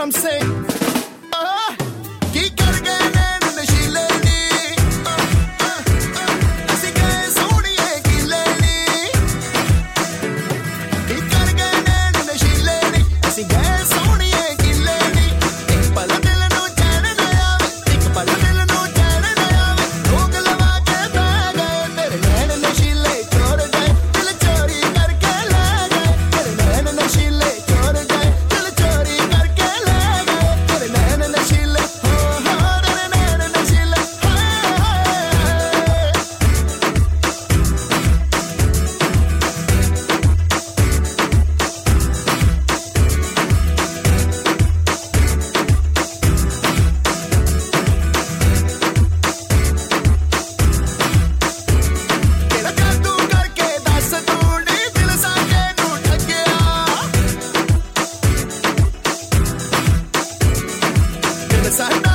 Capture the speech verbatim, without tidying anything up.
I'm saying. Uh, ਕੀ ਕਰ ਗਏ ਨੈਣ ਨਸ਼ੀਲੇ ਨੀ, uh, uh, uh, ਅਸੀਂ ਗਏ ਸੋਹਣੀਏ ਕਿਲੇ ਨੀ, ਕੀ ਕਰ ਗਏ ਨੈਣ ਨਸ਼ੀਲੇ ਨੀ, ਅਸੀਂ ਗਏ ਸੋਹਣੀਏ ਕਿਲੇ ਨੀ, ਇੱਕ ਪਲ ਦਿਲ ਨੂੰ ਚੈਨ ਨਾ ਆਵੇ, ਇੱਕ ਪਲ ਦਿਲ ਨੂੰ ਚੈਨ ਨਾ ਆਵੇ, ਰੋਗ ਲਵਾ ਕੇ ਬਹਿ ਗਏ ਤੇਰੇ ਨੈਣ ਨਸ਼ੀਲੇ ਚੋਰ ਗਏ, ਦਿਲ ਚੋਰੀ ਕਰਕੇ ਲੈ ਗਏ ਤੇਰੇ ਨੈਣ ਨਸ਼ੀਲੇ ਚੋਰ ਗਏ, ਦਿਲ ਚੋਰੀ ਕਰਕੇ ਲੈ ਗਏ ਤੇਰੇ ਨੈਣ ਨਸ਼ੀਲੇ, ਹੋ ਹੋ ਤੇਰੇ ਨੈਣ ਨਸ਼ੀਲੇ, ਹਾਏ ਹਾਏ। ਤੇਰਾ ਜਾਦੂ ਕਰਕੇ ਦੱਸ ਤੂੰ ਨੀ ਦਿਲ ਸਾਕੇ ਨੂੰ ਠੱਗਿਆ, ਦਿਲ ਸਾਡਾ